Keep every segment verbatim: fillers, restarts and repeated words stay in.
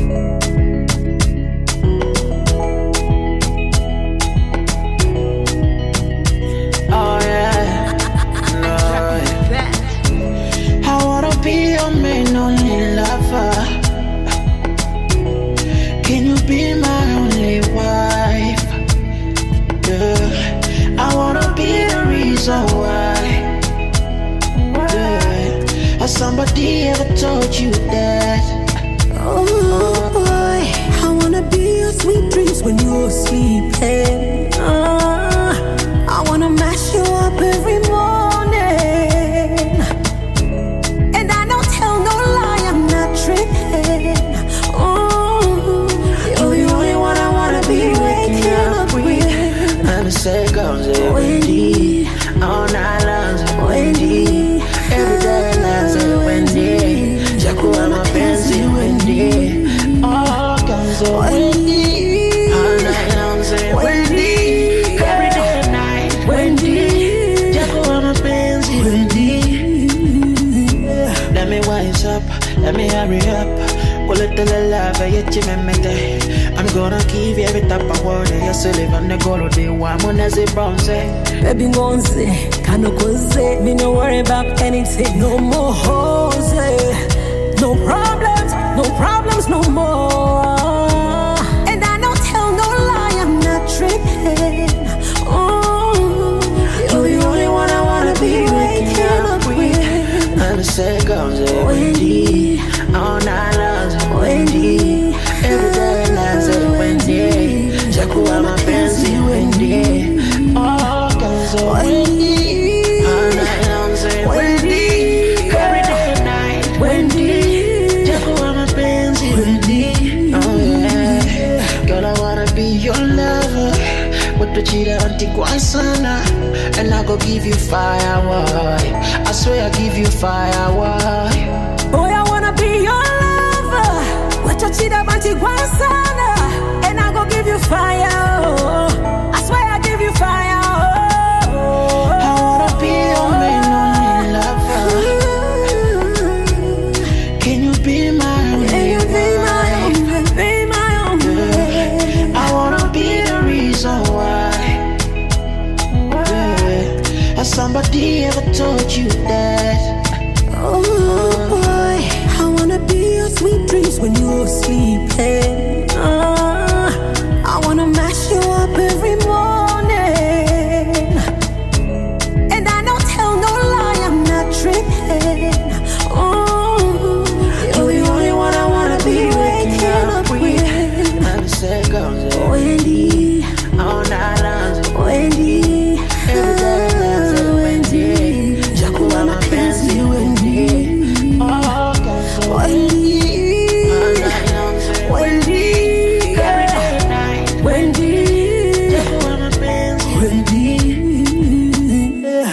Oh yeah, no. I wanna be your main only lover. Can you be my only wife? Yeah. I wanna be the reason why. Yeah. Has somebody ever told you that? Oh boy, I wanna be your sweet dreams when you're sleeping. uh, I wanna mash you up every morning, and I don't tell no lie, I'm not tripping. Oh, you're the only one I wanna be waking up with. I'm a second, Wendy. All night long, Wendy. Every day, long, Wendy. Jakuwa mapenzi, Wendy. All kinds of Wendy. All night long, Wendy. Every day, night, Wendy. Jakuwa mapenzi, Wendy. Let me wise up, let me hurry up. Pull it to the love, I get you, me. I'm gonna give you every type of word. Yes, I live on the go to the one when I say bronze. Baby ngonze, kano koze. Me no worry about anything, no more hoes. No problems, no problems, no more. And I don't tell no lie, I'm not tripping. Oh, you're the only one I wanna be waking up with. I'm a second, Wendy. All night long, Wendy. Every day, long, Wendy. Jakuwa mapenzi, Wendy. All kinds of Wendy. All night long, Wendy. Every day, night, Wendy. Jakuwa mapenzi, Wendy. Oh yeah. Girl, I wanna be your lover. But the cheetah anti sana. And I go give you fire, why? I swear I give you fire, why? Boy, I wanna be your lover. What your cheetah anti sana. And I go give you fire. Oh. I swear I give you fire. Oh. I wanna be your main only lover. Can you be my only Can you be my only, be my only? Yeah. I wanna be the reason why. Yeah. Has somebody ever told you that? Oh boy, I wanna be your sweet dreams when you're sleeping. uh, I wanna mash you up every morning, and I don't tell no lie, I'm not tripping. Oh, you're the only one I wanna be waking up with. I'm a second, Wendy. all night long, Wendy. every day, long, Wendy. Jakuwa mapenzi, Wendy. All kinds of Wendy. all night long, Wendy. every day, night, Wendy. Jakuwa mapenzi, Wendy. Yeah.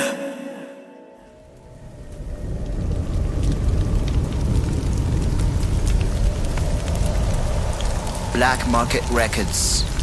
Black Market Records.